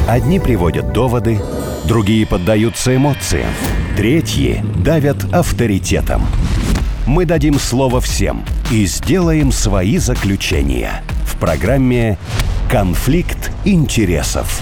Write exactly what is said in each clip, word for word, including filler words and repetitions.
Одни приводят доводы, другие поддаются эмоциям, третьи давят авторитетом. Мы дадим слово всем и сделаем свои заключения в программе «Конфликт интересов».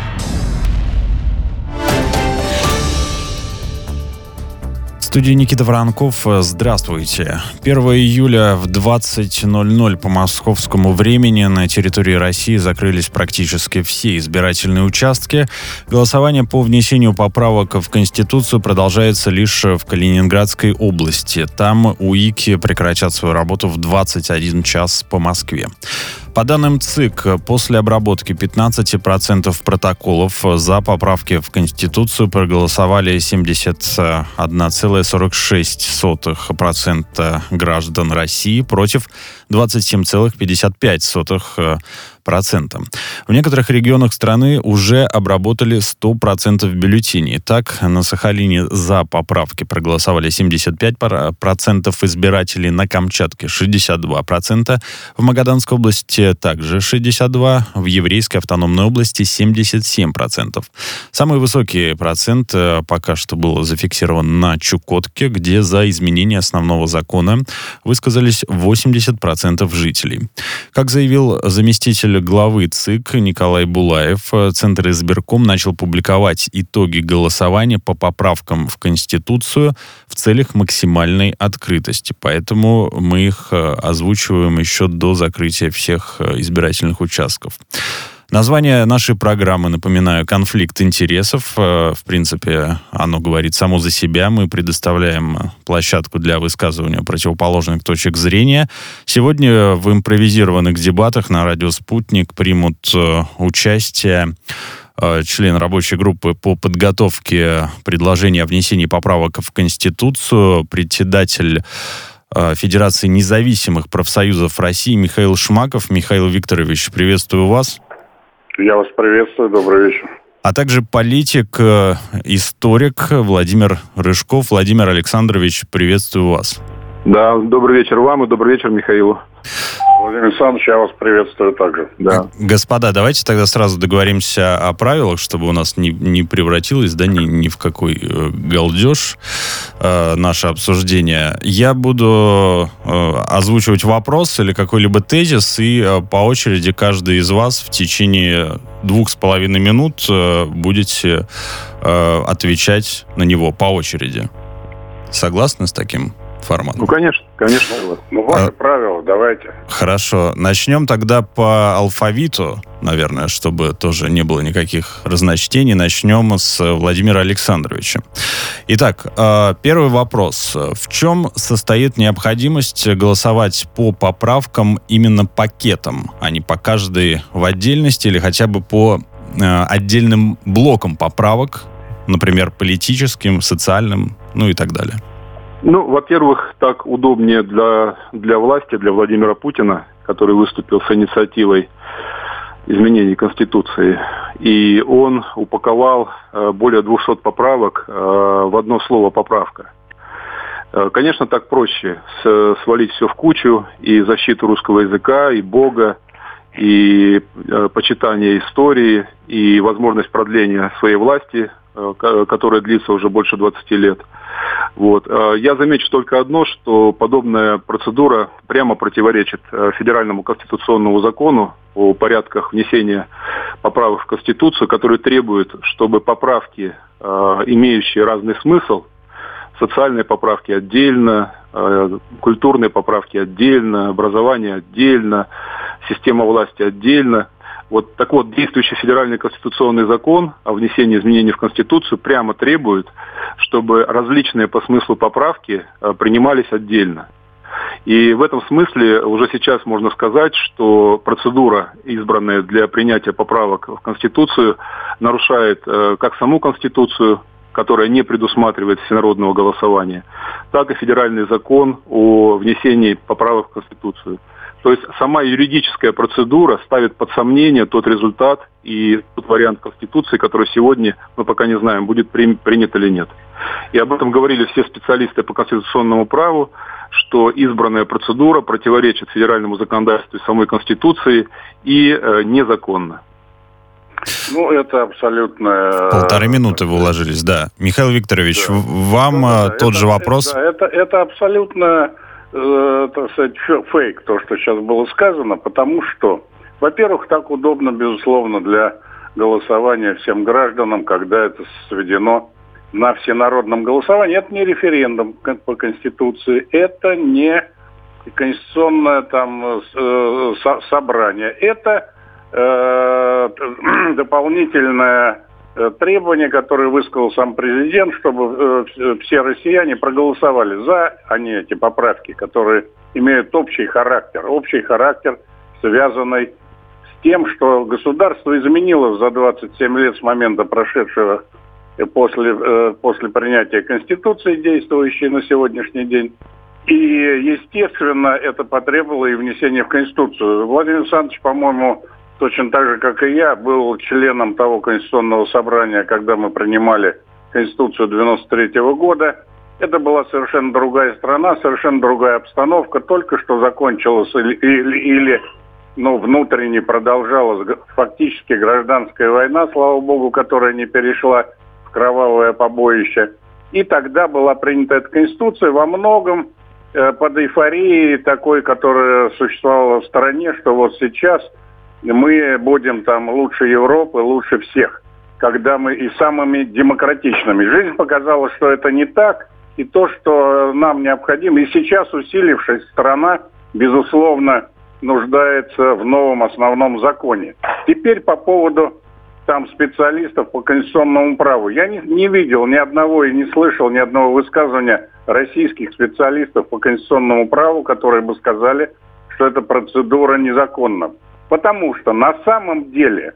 В студии Никита Воронков. Здравствуйте. первого июля в двадцать ноль ноль по московскому времени на территории России закрылись практически все избирательные участки. Голосование по внесению поправок в Конституцию продолжается лишь в Калининградской области. Там УИКи прекратят свою работу в двадцать один час по Москве. По данным ЦИК, после обработки пятнадцать процентов протоколов за поправки в Конституцию проголосовали семьдесят один целых сорок шесть сотых процента граждан России против двадцать семь целых пятьдесят пять сотых процента. В некоторых регионах страны уже обработали сто процентов бюллетеней. Так, на Сахалине за поправки проголосовали семьдесят пять процентов избирателей, на Камчатке шестьдесят два процента, в Магаданской области также шестьдесят два процента, в Еврейской автономной области семьдесят семь процентов. Самый высокий процент пока что был зафиксирован на Чукотке, где за изменение основного закона высказались восемьдесят процентов жителей. Как заявил заместитель главы ЦИК Николай Булаев, Центр избирком начал публиковать итоги голосования по поправкам в Конституцию в целях максимальной открытости. Поэтому мы их озвучиваем еще до закрытия всех избирательных участков. Название нашей программы, напоминаю, «Конфликт интересов». В принципе, оно говорит само за себя. Мы предоставляем площадку для высказывания противоположных точек зрения. Сегодня в импровизированных дебатах на радио «Спутник» примут участие член рабочей группы по подготовке предложения о внесении поправок в Конституцию, председатель Федерации независимых профсоюзов России Михаил Шмаков. Михаил Викторович, приветствую вас. Я вас приветствую, добрый вечер. А также политик, историк Владимир Рыжков. Владимир Александрович, приветствую вас. Да, добрый вечер вам и добрый вечер Михаилу. Владимир Александрович, я вас приветствую также. Да. Господа, давайте тогда сразу договоримся о правилах, чтобы у нас не, не превратилось, да, ни, ни в какой э, галдеж э, наше обсуждение. Я буду э, озвучивать вопрос или какой-либо тезис, и э, по очереди каждый из вас в течение двух с половиной минут э, будете э, отвечать на него по очереди. Согласны с таким формат? Ну, конечно, конечно. Ну, ваши а, правила, давайте. Хорошо. Начнем тогда по алфавиту, наверное, чтобы тоже не было никаких разночтений. Начнем с Владимира Александровича. Итак, первый вопрос. В чем состоит необходимость голосовать по поправкам именно пакетом, а не по каждой в отдельности или хотя бы по отдельным блокам поправок, например, политическим, социальным, ну и так далее? Ну, во-первых, так удобнее для, для власти, для Владимира Путина, который выступил с инициативой изменений Конституции. И он упаковал э, более двухсот поправок э, в одно слово «поправка». Э, конечно, так проще с, свалить все в кучу, и защиту русского языка, и Бога, и э, почитание истории, и возможность продления своей власти, э, которая длится уже больше двадцати лет. Вот. Я замечу только одно, что подобная процедура прямо противоречит федеральному конституционному закону о порядках внесения поправок в Конституцию, который требует, чтобы поправки, имеющие разный смысл, социальные поправки отдельно, культурные поправки отдельно, образование отдельно, система власти отдельно. Вот так вот, действующий федеральный конституционный закон о внесении изменений в Конституцию прямо требует, чтобы различные по смыслу поправки принимались отдельно. И в этом смысле уже сейчас можно сказать, что процедура, избранная для принятия поправок в Конституцию, нарушает как саму Конституцию, которая не предусматривает всенародного голосования, так и федеральный закон о внесении поправок в Конституцию. То есть сама юридическая процедура ставит под сомнение тот результат и тот вариант Конституции, который сегодня мы пока не знаем, будет при, принят или нет. И об этом говорили все специалисты по конституционному праву, что избранная процедура противоречит федеральному законодательству и самой Конституции и э, незаконна. Ну, это абсолютно... Полторы минуты вы уложились, да. Михаил Викторович, да. вам да, да, тот это, же вопрос? Да, это, это абсолютно, э, так сказать, фейк, то, что сейчас было сказано, потому что, во-первых, так удобно, безусловно, для голосования всем гражданам, когда это сведено на всенародном голосовании. Это не референдум по Конституции, это не конституционное там э, со- собрание, это э, дополнительное э, требование, которое высказал сам президент, чтобы э, все россияне проголосовали за они эти поправки, которые имеют общий характер, общий характер, связанный с тем, что государство изменилось за двадцать семь лет с момента прошедшего после, э, после принятия Конституции, действующей на сегодняшний день. И, естественно, это потребовало и внесения в Конституцию. Владимир Александрович, по-моему, точно так же, как и я, был членом того Конституционного собрания, когда мы принимали Конституцию девяносто третьего года. Это была совершенно другая страна, совершенно другая обстановка. Только что закончилась или, или, или ну, внутренне продолжалась фактически гражданская война, слава богу, которая не перешла в кровавое побоище. И тогда была принята эта Конституция во многом под эйфорией такой, которая существовала в стране, что вот сейчас мы будем там лучше Европы, лучше всех, когда мы и самыми демократичными. Жизнь показала, что это не так, и то, что нам необходимо, и сейчас усилившись, страна, безусловно, нуждается в новом основном законе. Теперь по поводу там специалистов по конституционному праву. Я не, не видел ни одного и не слышал ни одного высказывания российских специалистов по конституционному праву, которые бы сказали, что эта процедура незаконна. Потому что на самом деле,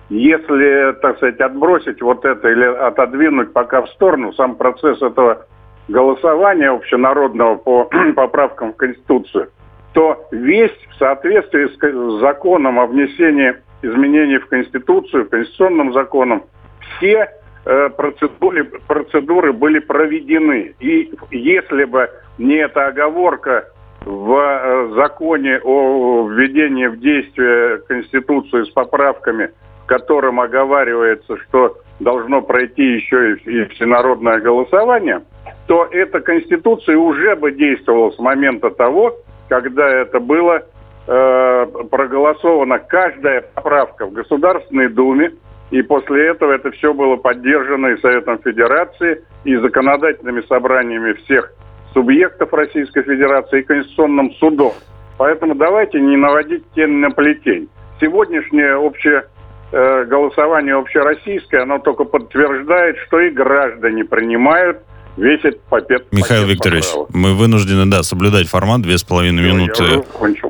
если, так сказать, отбросить вот это или отодвинуть пока в сторону сам процесс этого голосования общенародного по поправкам в Конституцию, то весь в соответствии с законом о внесении изменений в Конституцию, конституционным законом, все э, процедуры, процедуры были проведены. И если бы не эта оговорка в э, законе о введении в действие Конституции с поправками, в котором оговаривается, что должно пройти еще и, и всенародное голосование, то эта Конституция уже бы действовала с момента того, когда это было проголосована каждая поправка в Государственной Думе, и после этого это все было поддержано и Советом Федерации, и законодательными собраниями всех субъектов Российской Федерации, и Конституционным судом. Поэтому давайте не наводить тень на плетень. Сегодняшнее общее э, голосование общероссийское, оно только подтверждает, что и граждане принимают весь этот пакет. Михаил пакет Викторович, поправок. Мы вынуждены, да, соблюдать формат, две с половиной минуты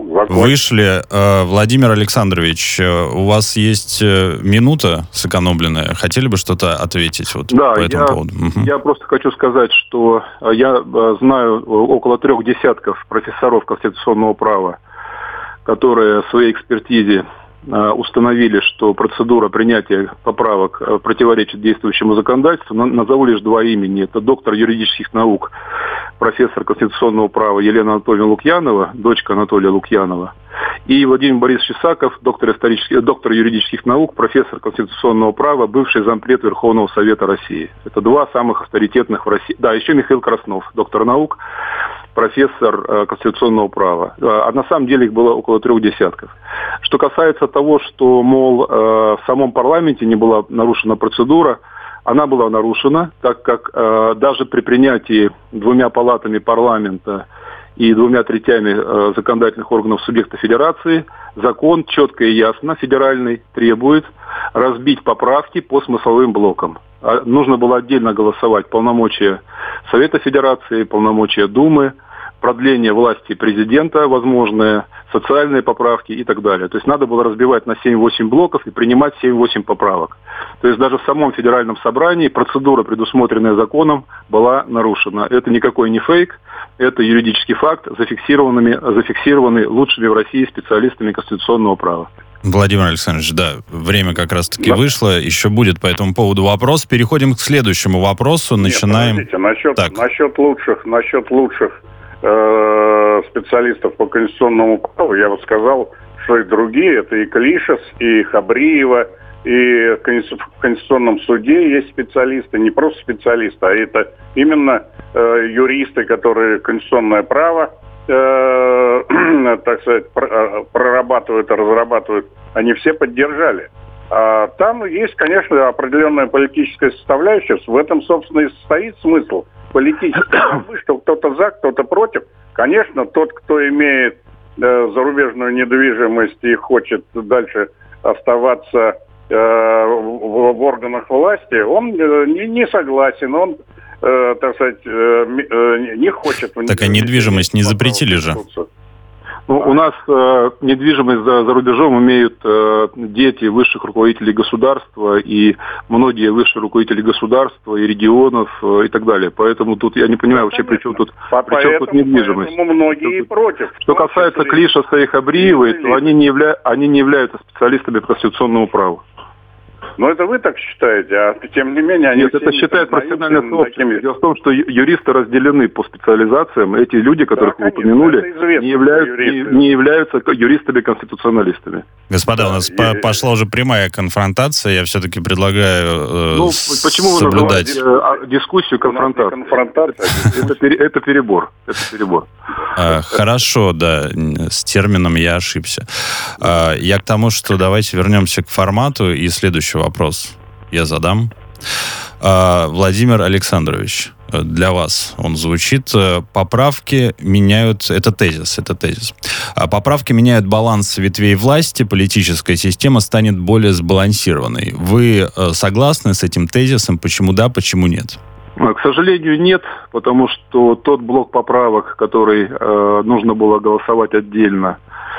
вышли. Владимир Александрович, у вас есть минута сэкономленная. Хотели бы что-то ответить вот да, по этому я, поводу? Угу. Я просто хочу сказать, что я знаю около трех десятков профессоров конституционного права, которые в своей экспертизе установили, что процедура принятия поправок противоречит действующему законодательству. Назову лишь два имени. Это доктор юридических наук, профессор конституционного права Елена Анатольевна Лукьянова, дочка Анатолия Лукьянова, и Владимир Борисович Исаков, доктор, исторических, доктор юридических наук, профессор конституционного права, бывший зампред Верховного Совета России. Это два самых авторитетных в России. Да, еще Михаил Краснов, доктор наук, профессор э, конституционного права. А на самом деле их было около трех десятков. Что касается того, что, мол, э, в самом парламенте не была нарушена процедура, она была нарушена, так как э, даже при принятии двумя палатами парламента и двумя третями э, законодательных органов субъекта федерации закон четко и ясно, федеральный, требует разбить поправки по смысловым блокам. А нужно было отдельно голосовать полномочия Совета Федерации, полномочия Думы, продление власти президента, возможные социальные поправки и так далее. То есть надо было разбивать на семь-восемь блоков и принимать семь-восемь поправок. То есть даже в самом федеральном собрании процедура, предусмотренная законом, была нарушена. Это никакой не фейк, это юридический факт, зафиксированными, зафиксированный лучшими в России специалистами конституционного права. Владимир Александрович, да, время как раз-таки да. вышло, еще будет по этому поводу вопрос. Переходим к следующему вопросу, начинаем... Нет, насчет, так. насчет лучших, насчет лучших э, специалистов по конституционному праву, я вот сказал, что и другие, это и Клишес, и Хабриева, и в Конституционном суде есть специалисты, не просто специалисты, а это именно э, юристы, которые конституционное право, э, так сказать, прорабатывают и разрабатывают, они все поддержали. А там есть, конечно, определенная политическая составляющая. В этом, собственно, и состоит смысл политической борьбы, что кто-то за, кто-то против. Конечно, тот, кто имеет э, зарубежную недвижимость и хочет дальше оставаться э, в, в органах власти, он э, не, не согласен, он, э, так сказать, э, э, не хочет... Так а недвижимость не запретили же? Ну, у нас э, недвижимость за, за рубежом имеют э, дети высших руководителей государства и многие высшие руководители государства и регионов э, и так далее. Поэтому тут я не понимаю вообще, при чем тут, при чем тут недвижимость. Многие тут, против. Что касается Клишаса и Хабриевой, то они не, явля, они не являются специалистами по конституционному праву. Но это вы так считаете, а тем не менее... Они Нет, это считает профессиональное сообщество. Дело в том, что юристы разделены по специализациям. Эти люди, которых да, вы конечно, упомянули, не являются, не, не являются юристами-конституционалистами. Господа, у нас да, по- пошла уже прямая конфронтация. Я все-таки предлагаю э, ну, почему соблюдать... вы называете дискуссию конфронтацию? Конфронтация. Это, это перебор. Это перебор. Хорошо, да, с термином я ошибся. Я к тому, что давайте вернемся к формату, и следующий вопрос я задам. Владимир Александрович, для вас он звучит. Поправки меняют... Это тезис, это тезис. Поправки меняют баланс ветвей власти, политическая система станет более сбалансированной. Вы согласны с этим тезисом? Почему да, почему нет? К сожалению, нет, потому что тот блок поправок, который э, нужно было голосовать отдельно,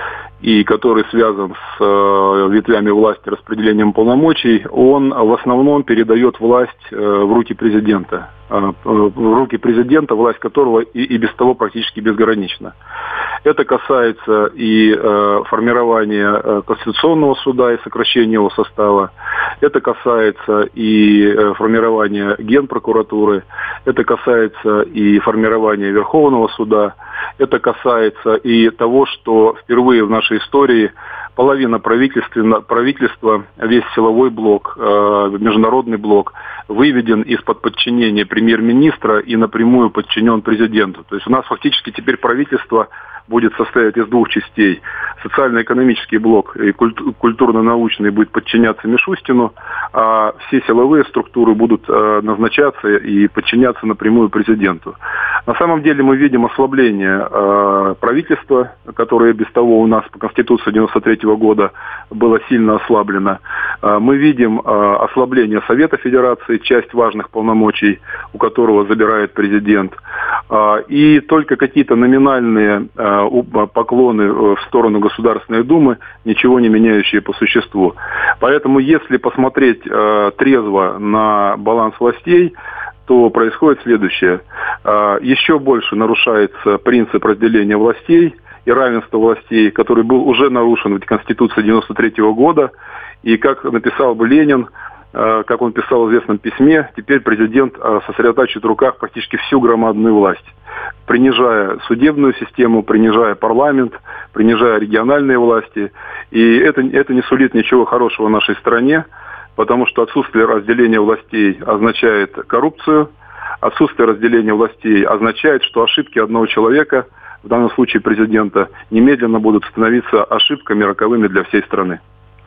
и который связан с э, ветвями власти, распределением полномочий, он в основном передает власть э, в руки президента. Э, в руки президента, власть которого и, и без того практически безгранична. Это касается и э, формирования э, Конституционного суда и сокращения его состава. Это касается и э, формирования Генпрокуратуры. Это касается и формирования Верховного суда. Это касается и того, что впервые в нашей истории половина правительства, правительства весь силовой блок, э, международный блок, выведен из-под подчинения премьер-министра и напрямую подчинен президенту. То есть у нас фактически теперь правительство будет состоять из двух частей. Социально-экономический блок и культурно-научный будет подчиняться Мишустину, а все силовые структуры будут э, назначаться и подчиняться напрямую президенту. На самом деле мы видим ослабление э, правительства, которое без того у нас по Конституции девяносто третьего года было сильно ослаблено. Э, мы видим э, ослабление Совета Федерации, часть важных полномочий, у которого забирает президент. Э, и только какие-то номинальные э, поклоны в сторону Государственной Думы, ничего не меняющие по существу. Поэтому, если посмотреть э, трезво на баланс властей, то происходит следующее. Э, еще больше нарушается принцип разделения властей и равенства властей, который был уже нарушен в Конституции девяносто третьего года. И, как написал бы Ленин, э, как он писал в известном письме, теперь президент э, сосредотачивает в руках практически всю громадную власть, принижая судебную систему, принижая парламент, принижая региональные власти. И это, это не сулит ничего хорошего нашей стране, потому что отсутствие разделения властей означает коррупцию, отсутствие разделения властей означает, что ошибки одного человека, в данном случае президента, немедленно будут становиться ошибками роковыми для всей страны.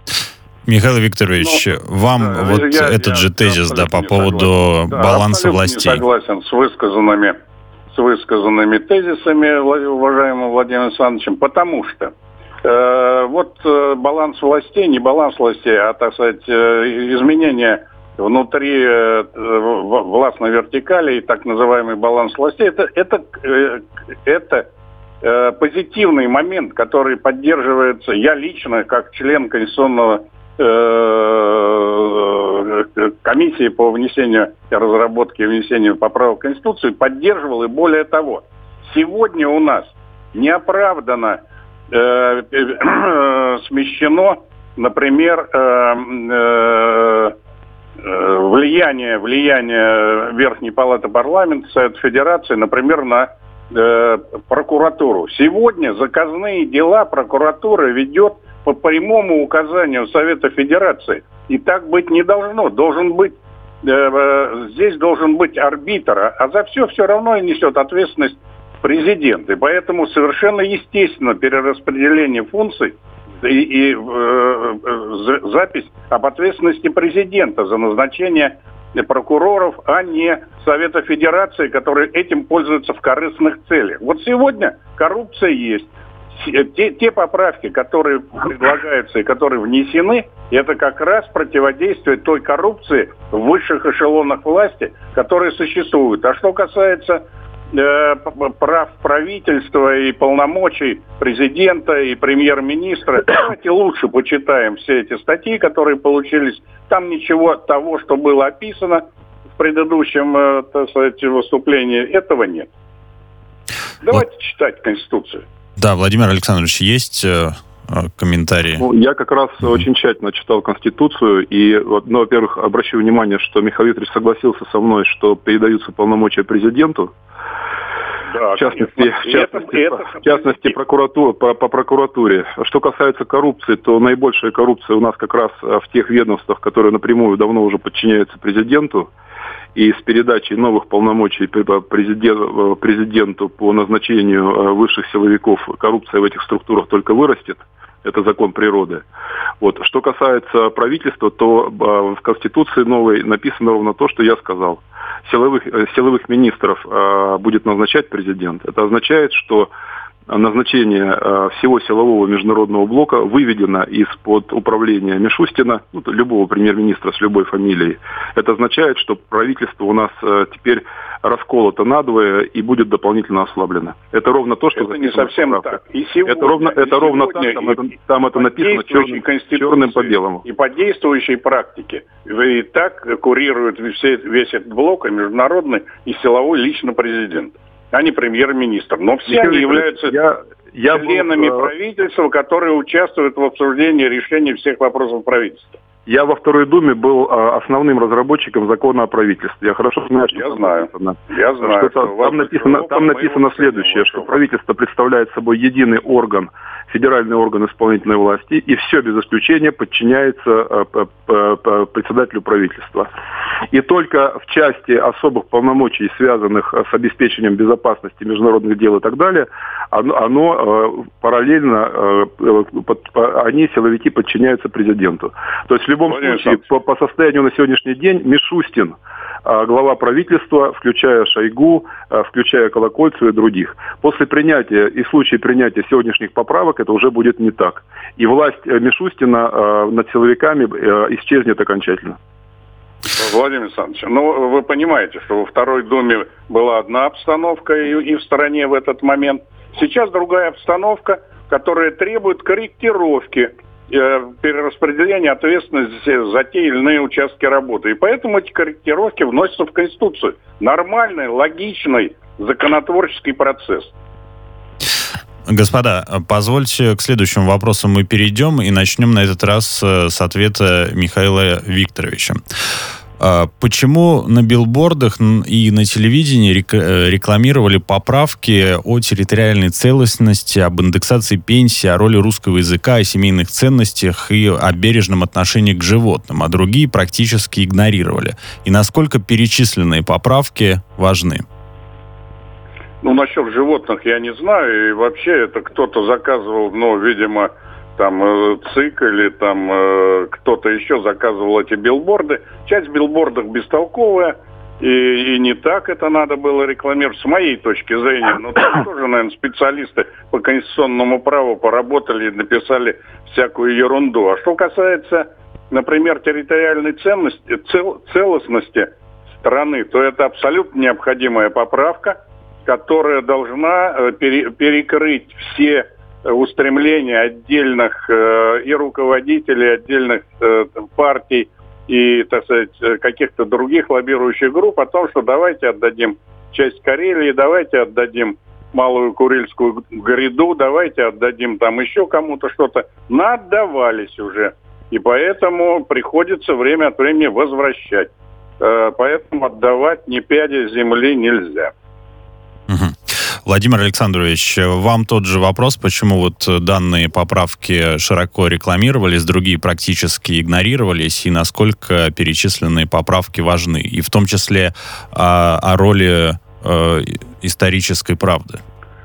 Михаил Викторович, ну, вам да, вот я, этот я, же тезис, да, по поводу да, баланса властей. Я согласен с высказанными с высказанными тезисами уважаемым Владимиром Александровичем, потому что э, вот э, баланс властей, не баланс властей, а, так сказать, э, изменения внутри э, властной вертикали и так называемый баланс властей, это, это, э, это э, позитивный момент, который поддерживается, я лично, как член Конституционного комиссии по внесению, разработке и внесению поправок в Конституцию поддерживал, и более того, сегодня у нас неоправданно э, э, смещено, например, э, э, влияние, влияние Верхней Палаты парламента, Совета Федерации, например, на э, прокуратуру. Сегодня заказные дела прокуратура ведет по прямому указанию Совета Федерации. И так быть не должно. Должен быть, э, здесь должен быть арбитр, а за все все равно и несет ответственность президент. И поэтому совершенно естественно перераспределение функций и, и э, запись об ответственности президента за назначение прокуроров, а не Совета Федерации, которые этим пользуются в корыстных целях. Вот сегодня коррупция есть. Те, те поправки, которые предлагаются и которые внесены, это как раз противодействие той коррупции в высших эшелонах власти, которые существуют. А что касается э, прав правительства и полномочий президента и премьер-министра, давайте лучше почитаем все эти статьи, которые получились. Там ничего того, что было описано в предыдущем, э, так сказать, выступлении, этого нет. Давайте вот читать Конституцию. Да, Владимир Александрович, есть э, комментарии? Ну, я как раз mm-hmm. очень тщательно читал Конституцию, и, ну, во-первых, обращу внимание, что Михаил Викторович согласился со мной, что передаются полномочия президенту, да, в частности, в частности, это, в частности прокуратура, по, по прокуратуре. Что касается коррупции, то наибольшая коррупция у нас как раз в тех ведомствах, которые напрямую давно уже подчиняются президенту. И с передачей новых полномочий президент, президенту по назначению высших силовиков коррупция в этих структурах только вырастет. Это закон природы. Вот. Что касается правительства, то в Конституции новой написано ровно то, что я сказал. Силовых, силовых министров будет назначать президент. Это означает, что назначение всего силового международного блока выведено из-под управления Мишустина, ну, любого премьер-министра с любой фамилией. Это означает, что правительство у нас теперь расколото надвое и будет дополнительно ослаблено. Это ровно то, что... Это не совсем так. И сегодня, это ровно, это и ровно сегодня, так, там, это, там это написано черным, черным по белому. И по действующей практике. И так курирует все, весь этот блок, и международный, и силовой лично президент, а не премьер-министр. Но все Михаил они являются я, я членами был, правительства, которые участвуют в обсуждении решений всех вопросов правительства. Я во Второй Думе был а, основным разработчиком закона о правительстве. Я хорошо знаю, что я там знаю. написано. Я знаю, что что там написано, там написано следующее, что правительство представляет собой единый орган, федеральный орган исполнительной власти, и все без исключения подчиняется а, а, а, председателю правительства. И только в части особых полномочий, связанных с обеспечением безопасности международных дел и так далее, оно, оно а, параллельно, а, под, по, они, силовики, подчиняются президенту. То есть в любом Владимир случае, по, по состоянию на сегодняшний день, Мишустин, глава правительства, включая Шойгу, включая Колокольцева и других. После принятия и в случае принятия сегодняшних поправок это уже будет не так. И власть Мишустина над силовиками исчезнет окончательно. Владимир Александрович, ну вы понимаете, что во Второй Думе была одна обстановка и, и в стране в этот момент. Сейчас другая обстановка, которая требует корректировки, перераспределение ответственности за те или иные участки работы. И поэтому эти корректировки вносятся в Конституцию. Нормальный, логичный, законотворческий процесс. Господа, позвольте к следующему вопросу мы перейдем и начнем на этот раз с ответа Михаила Викторовича. Почему на билбордах и на телевидении рекламировали поправки о территориальной целостности, об индексации пенсии, о роли русского языка, о семейных ценностях и о бережном отношении к животным, а другие практически игнорировали? И насколько перечисленные поправки важны? Ну, насчет животных я не знаю. И вообще это кто-то заказывал, ну, видимо, там ЦИК или там э, кто-то еще заказывал эти билборды. Часть билбордов бестолковая, и, и не так это надо было рекламировать, с моей точки зрения. Но там тоже, наверное, специалисты по конституционному праву поработали и написали всякую ерунду. А что касается, например, территориальной ценности, цел, целостности страны, то это абсолютно необходимая поправка, которая должна пере, перекрыть все устремления отдельных э, и руководителей отдельных э, партий и, так сказать, каких-то других лоббирующих групп о том, что давайте отдадим часть Карелии, давайте отдадим Малую Курильскую гряду, давайте отдадим там еще кому-то что-то. Надавались уже. И поэтому приходится время от времени возвращать. Э, поэтому отдавать ни пяди земли нельзя. Владимир Александрович, вам тот же вопрос, почему вот данные поправки широко рекламировались, другие практически игнорировались, и насколько перечисленные поправки важны, и в том числе о, о роли э, исторической правды?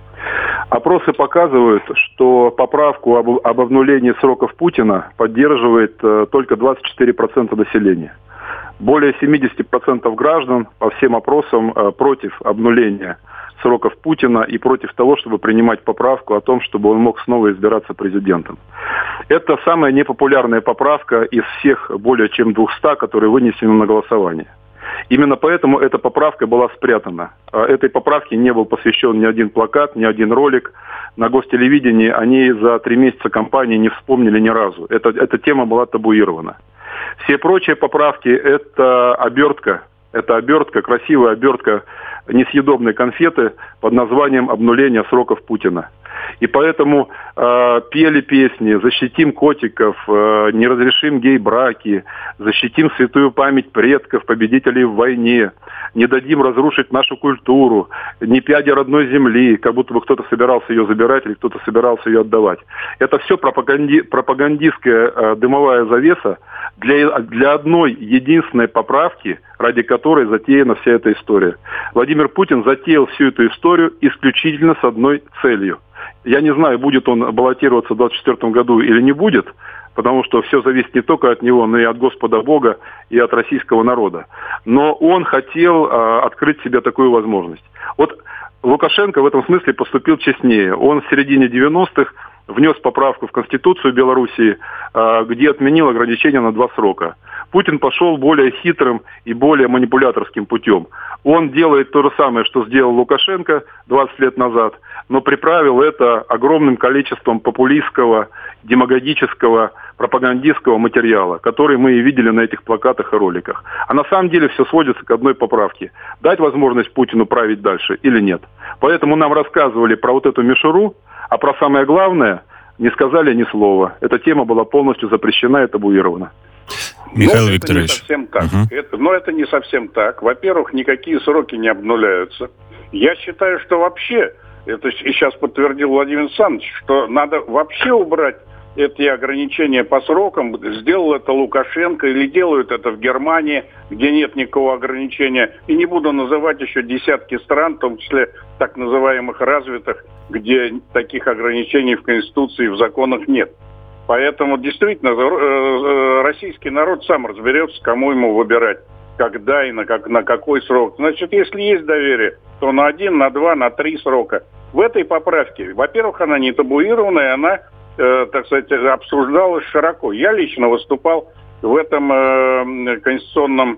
Опросы показывают, что поправку об, об обнулении сроков Путина поддерживает э, только двадцать четыре процента населения. Более семьдесят процентов граждан по всем опросам э, против обнуления сроков Путина и против того, чтобы принимать поправку о том, чтобы он мог снова избираться президентом. Это самая непопулярная поправка из всех более чем двухсот, которые вынесены на голосование. Именно поэтому эта поправка была спрятана. Этой поправке не был посвящен ни один плакат, ни один ролик. На гостелевидении они за три месяца кампании не вспомнили ни разу. Это, эта тема была табуирована. Все прочие поправки – это обертка, это обертка, красивая обертка несъедобной конфеты под названием «Обнуление сроков Путина». И поэтому э, пели песни «Защитим котиков», э, «Не разрешим гей-браки», «Защитим святую память предков, победителей в войне», «Не дадим разрушить нашу культуру», «Ни пяди родной земли», как будто бы кто-то собирался ее забирать или кто-то собирался ее отдавать. Это все пропаганди, пропагандистская э, дымовая завеса для, для одной единственной поправки, ради которой затеяна вся эта история. Владимир Путин затеял всю эту историю исключительно с одной целью. Я не знаю, будет он баллотироваться в двадцать четвёртом году или не будет, потому что все зависит не только от него, но и от Господа Бога и от российского народа. Но он хотел э, открыть себе такую возможность. Вот Лукашенко в этом смысле поступил честнее. Он в середине девяностых внес поправку в Конституцию Белоруссии, э, где отменил ограничения на два срока. Путин пошел более хитрым и более манипуляторским путем. Он делает то же самое, что сделал Лукашенко двадцать лет назад, но приправил это огромным количеством популистского, демагогического, пропагандистского материала, который мы и видели на этих плакатах и роликах. А на самом деле все сводится к одной поправке. Дать возможность Путину править дальше или нет. Поэтому нам рассказывали про вот эту мишуру, а про самое главное не сказали ни слова. Эта тема была полностью запрещена и табуирована. Михаил но Викторович. Это не совсем так. Uh-huh. Это, но это не совсем так. Во-первых, никакие сроки не обнуляются. Я считаю, что вообще, это и сейчас подтвердил Владимир Александрович, что надо вообще убрать эти ограничения по срокам. Сделал это Лукашенко или делают это в Германии, где нет никакого ограничения. И не буду называть еще десятки стран, в том числе так называемых развитых, где таких ограничений в Конституции и в законах нет. Поэтому действительно российский народ сам разберется, кому ему выбирать, когда и на, как, на какой срок. Значит, если есть доверие, то на один, на два, на три срока. В этой поправке, во-первых, она не табуированная, она, э, так сказать, обсуждалась широко. Я лично выступал в этом э, конституционном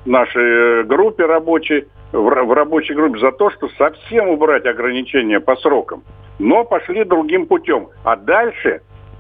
нашей группе рабочей, в, в рабочей группе за то, что совсем убрать ограничения по срокам. Но пошли другим путем. А дальше...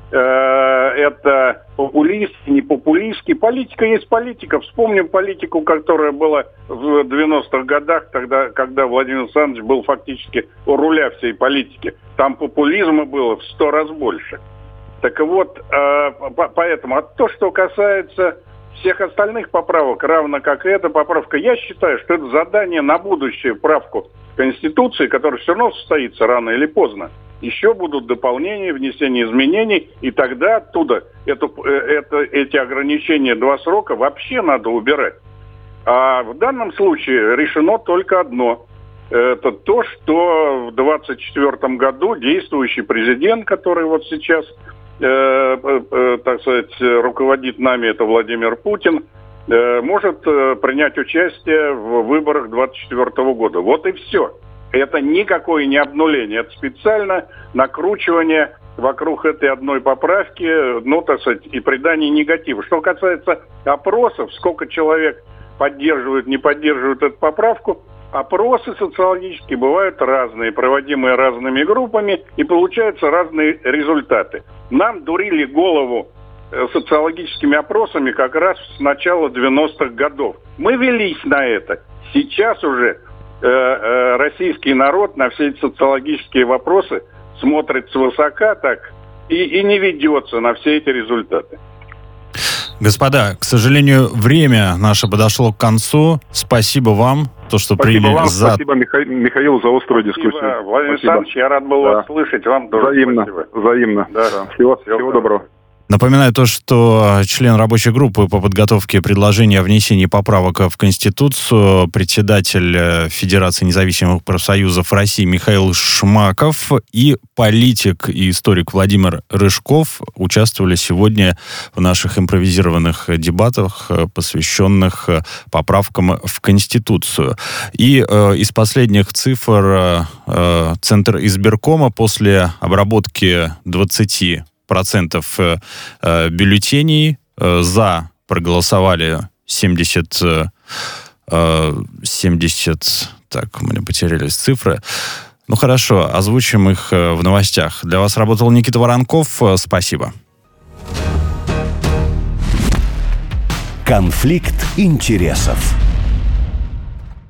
это популистский, не популистский. Политика есть политика. Вспомним политику, которая была в девяностых годах, тогда, когда Владимир Александрович был фактически у руля всей политики. Там популизма было в сто раз больше. Так вот, поэтому, а то, что касается всех остальных поправок, равно как и эта поправка, я считаю, что это задание на будущее правку Конституции, которая все равно состоится рано или поздно. Еще будут дополнения, внесение изменений, и тогда оттуда это, это, эти ограничения два срока вообще надо убирать. А в данном случае решено только одно. Это то, что в двадцать четвёртом году действующий президент, который вот сейчас, э, э, так сказать, руководит нами, это Владимир Путин, э, может э, принять участие в выборах двадцать четвёртого года. Вот и все. Это никакое не обнуление, это специально накручивание вокруг этой одной поправки, ну, так сказать, и придание негатива. Что касается опросов, сколько человек поддерживают, не поддерживают эту поправку, опросы социологические бывают разные, проводимые разными группами, и получаются разные результаты. Нам дурили голову социологическими опросами как раз с начала девяностых годов. Мы велись на это. Сейчас уже российский народ на все эти социологические вопросы смотрит свысока так и, и не ведется на все эти результаты. Господа, к сожалению, время наше подошло к концу. Спасибо вам. то, что Спасибо приняли вам, за... спасибо Миха... Михаилу за острую дискуссию. Спасибо, Владимир Спасибо. Александрович, я рад был да. вас слышать. Вам тоже Взаимно, спасибо. взаимно. Да. Да. Всего, всего, всего доброго. Напоминаю то, что член рабочей группы по подготовке предложения о внесении поправок в Конституцию, председатель Федерации независимых профсоюзов России Михаил Шмаков и политик и историк Владимир Рыжков участвовали сегодня в наших импровизированных дебатах, посвященных поправкам в Конституцию. И э, из последних цифр э, Центр избиркома после обработки двадцати процентов э, бюллетеней э, за проголосовали семьдесят, э, семьдесят, так, у меня потерялись цифры. Ну хорошо, озвучим их э, в новостях. Для вас работал Никита Воронков. Э, спасибо. Конфликт интересов.